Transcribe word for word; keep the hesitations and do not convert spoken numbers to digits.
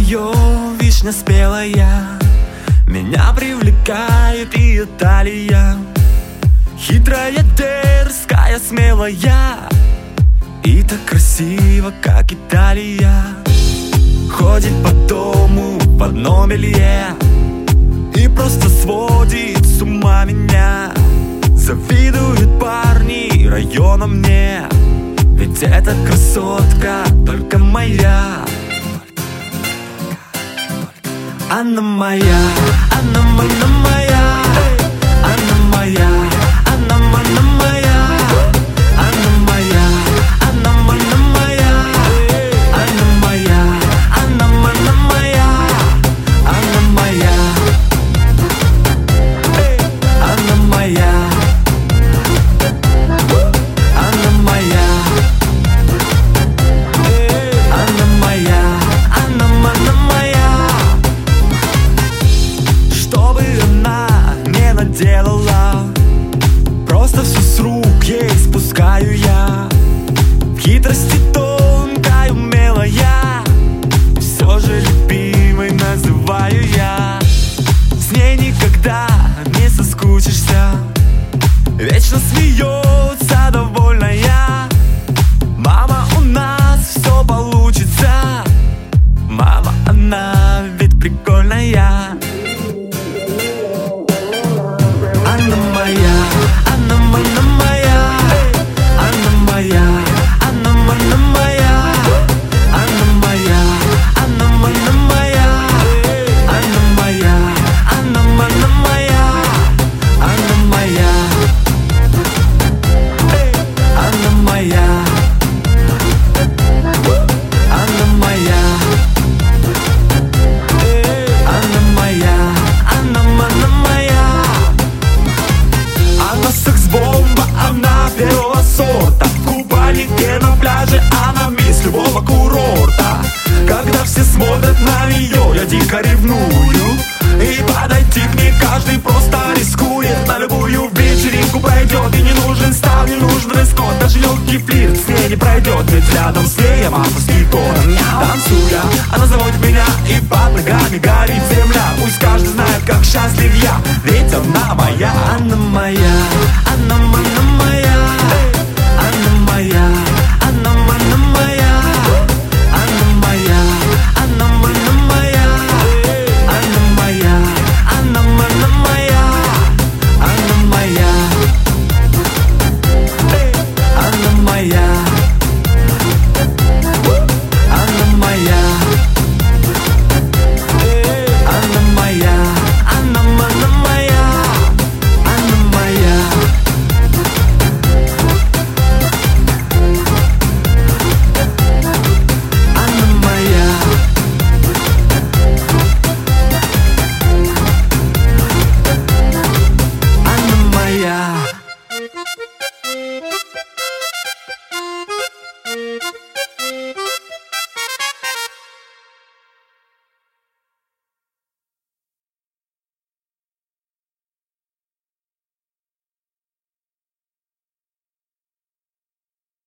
ее вишня спелая, меня привлекает ее талия. Хитрая, дерзкая, смелая и так красиво, как Италия. Ходит по дому в одном белье и просто сводит с ума меня. Завидуют парни района мне, ведь эта красотка только моя. Она моя, она, она моя, она моя, она, она моя, она моя, она, она моя, она моя, она, она моя, она моя, она моя, она моя, она моя, она, она моя. Что бы она не наделала, просто все с рук ей спускаю я. В хитрости тонкая, умелая, все же любимой называю я. С ней никогда не соскучишься, вечно смеется, довольная. Мама, у нас все получится. Мама, она ведь прикольная. Она моя, она, она моя, она моя, она, она моя, она моя, она, она моя, она моя, она, она моя, она моя, она моя, она моя, она моя, она, она моя. Она секс-бомба, она первого сорта. В купальнике на пляже, она мисс любого курорта. Когда все смотрят на нее, я дико ревную. И подойти к ней каждый просто рискует. На любую вечеринку пойдет, и не нужен став, не нужен дресс-код. Даже легкий флирт с ней не пройдет, ведь рядом с ней я авторский кор. Танцуя, она заводит меня, и под ногами горит земля. Пусть каждый знает, как счастлив я, ведь она моя. Она моя.